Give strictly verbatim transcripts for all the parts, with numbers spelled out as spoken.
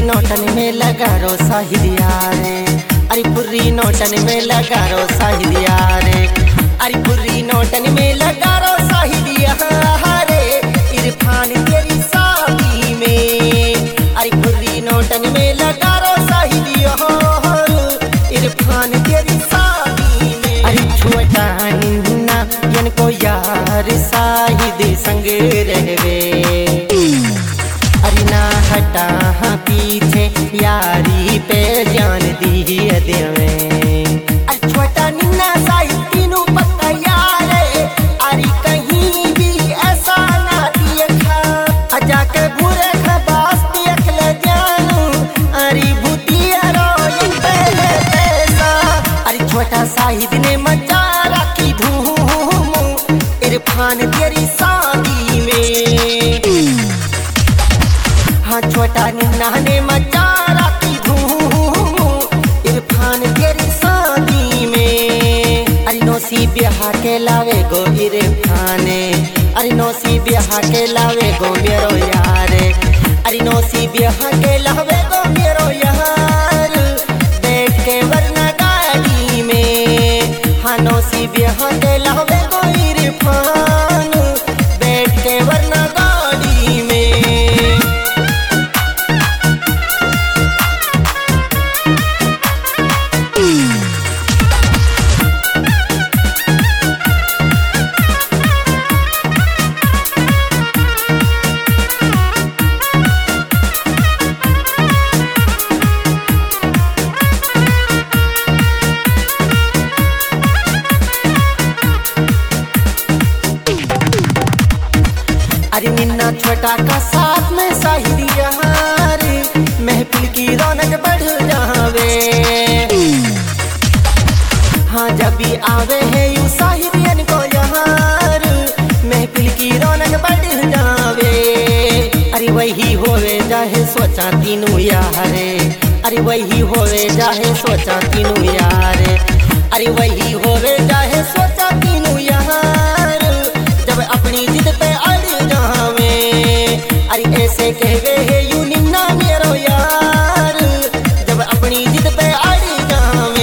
नोटन में लगा रो साहिदिया रे, अरे पुर्री नोटन में लगा रो साहिदिया रे, अरे पुर्री नोटन में लगा रो साहिदिया रे, इरफान तेरी शादी में, अरे पुर्री नोटन में लगा रो साहिदिया, इरफान तेरी शादी में। अरे छोटा निन्ना यन को यार साहिद संग रहवे, अरे ना हटा हाँ पीछे यारी पे जान दी देवे। अरे छोटा निन्ना साहिद तीनों पक्का यार, अरे कहीं भी ऐसा ना देखा, अजा के घूरे खबास देख ले जानू, अरे भूतिया रोयन पे पैसा। अरे छोटा साहिद ने मचा रखी धूम, इरफान तेरी शादी में। हाँ छोटा निन्ना ने मचा रखी धूम, इरफान तेरी शादी में। अरे नौसी ब्याह के लावे गो इरफान, अरे नौसी ब्याह के लावे गो मेरो यार, अरे नौसी ब्याह के लावे गो मेरो यार, बैठ के वरना गाड़ी में। हाँ नौसी ब्याह के लावे गो इरफान, बैठ के वरना गाड़ी में। अरे निन्ना छोटा का साथ में साहिदिया रे, महफिल की रौनक बढ़ जावे। हाँ जब भी आवे है यू साहिदियन को यार, महफिल की रौनक बढ़ जावे। अरे वही होवे जाहे सोचा तीनों यार, अरे वही होवे जाहे सोचा तीनों यार, अरे वही होवे जाहे सोचा तीनों यार, जब अपनी जिद पे अड़ जावे। अरे ऐसे कहवे है यू निन्ना मेरो यार, जब अपनी जिद पे अड़ जावे।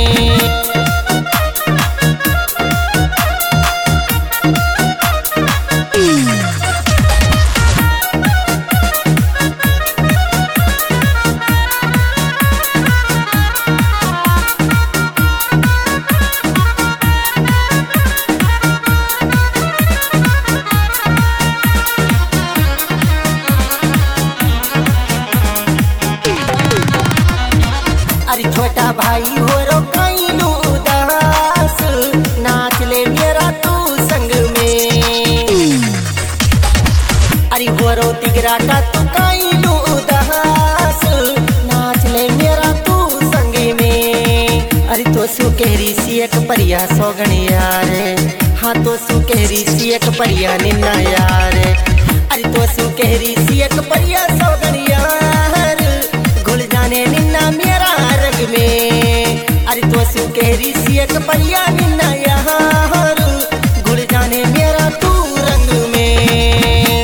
अरे छोटा भाई हो रो कैलू उदास, नाच ले मेरा तू संग में। अरे हो रो तिगरा का तू कैलू उदास, नाच ले मेरा तू संग में। अरे तो सु कहरी सी एक परिया सोगण यार, हाँ तो सु कहरी सी एक परिया निन्ना यार, अरे तो सु कहरी सी एक परिया सोगण यार, घुल जाने निन्ना मेरा रंग में। अरे तो सु कहरी सी एक परिया निन्ना यार, घुल जाने मेरा तू रंग में।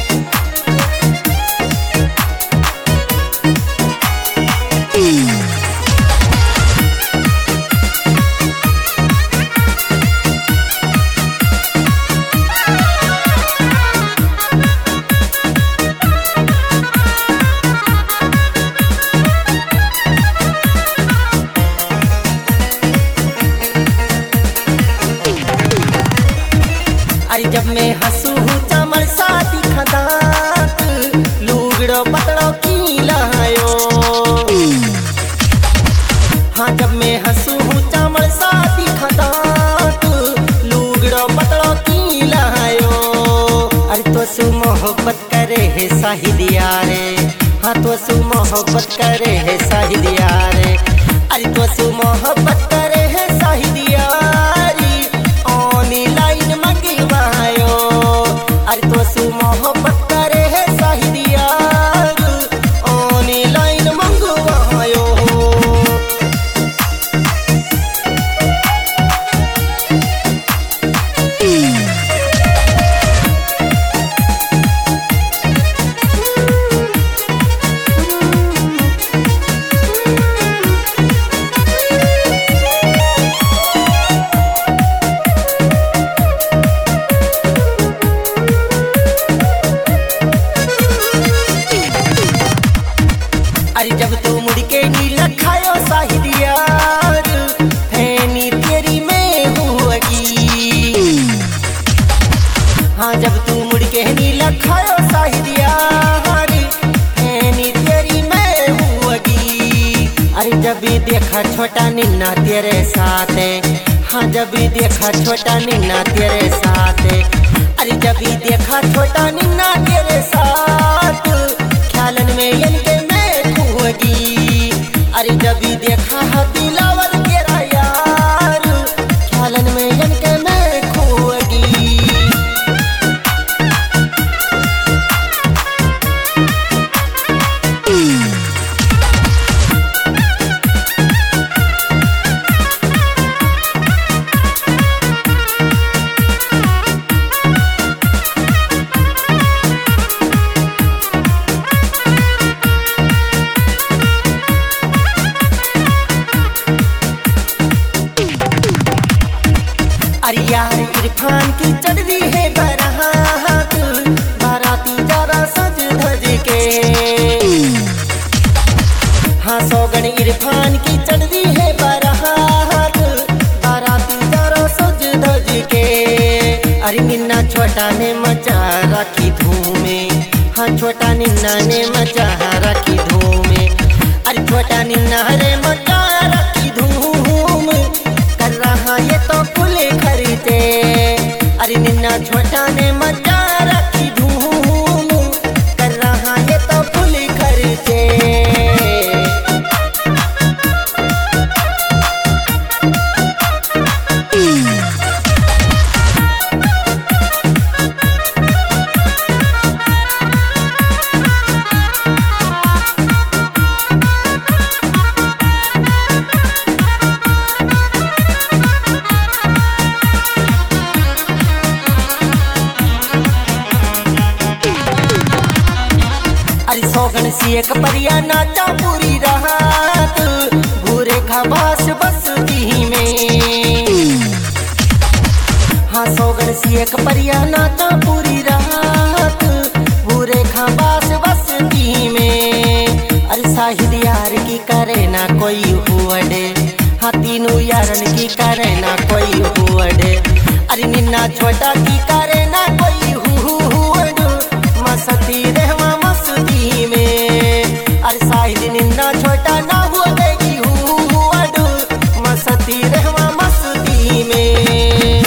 अरे जब मैं हंसू हूँ चमड़ साथी खदात, लूगड़ो पतड़ो की लायो। हाँ जब मैं हंसू हूँ चमड़ साथी खदात, लूगड़ो पतड़ो की लायो। अरे तो सु मोहब्बत करे है साहिदिया रे, हाँ तो सु मोहब्बत करे है साहिदिया रे, अरे तो सु मोहब्बत करे है साहिदिया रे, ओनी लाइन मंगवायो। अरे तो सु मोहब्बत करे है साहिदिया रे, ओनी लाइन मंगवायो। अरे जब तू मुड़ के नीला खायो साहिद यार फैनी तेरी में हुएगी। हाँ जब तू मुड़ के नीला खायो साहिद यार फैनी तेरी में हुएगी। अरे जब भी देखा छोटा निन्ना तेरे साथ है, हाँ जब भी देखा छोटा निन्ना तेरे साथ है, अरे जब भी देखा छोटा निन्ना तेरे साथ ख्यालन में इनके मैं खोगी। अरे जब भी देखा है दिलावर तेरा यार ख्यालन में इनके मैं खोगी। अरे यार इरफान की चढ़ी है बारात, बाराती जरा सज धज के। हाँ सौगन इरफान की चढ़ी है बारात, बाराती जरा सज धज के। अरे निन्ना छोटा ने मचा रखी धूमे, हाँ छोटा निन्ना ने मचा रखी धूमे। अरे छोटा निन्ना रे मचा रखी धूम कर रहा ये तो फुल खरीदे। अरे निन्ना छोटा ने मचा रखी धूम कर रहा ये तो फुल खरीदे। अरे सौगन सी एक परिया नाचा पूरी रात भूरे खबास बस्ती में। हाँ सौगन सी एक परिया नाचा पूरी रात भूरे खबास बस्ती में। अरे साहिद यार की करे ना कोई हुअडे, हाँ तीनों यारन की करे ना कोई हुअडे। अरे निन्ना छोटा की करे ना कोई हुअड मस्ती रहवा मस्ती में। अरे साहिद निन्ना छोटा ना हुआ देगी हुअड मस्ती रहवा मस्ती में।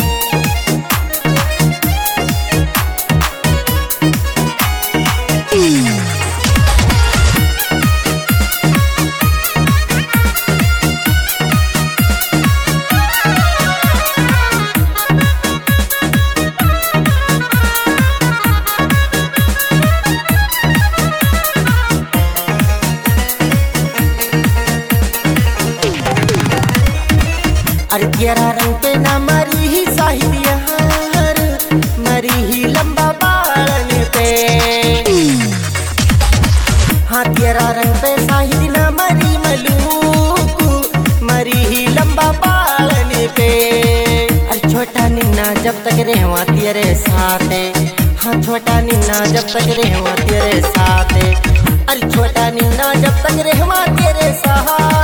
अरे तेरा रंग पे ना मरी ही साहिद यार, मरी ही लंबा बालन पे। हाँ तेरा रंग पे साहिद ना मरी मलूक, मरी ही लंबा बालन पे। अरे छोटा निन्ना जब तक रहवा तेरे साथ है, हाँ छोटा निन्ना जब तक रहवा तेरे साथ है। अरे छोटा निन्ना जब तक रहवा तेरे साथ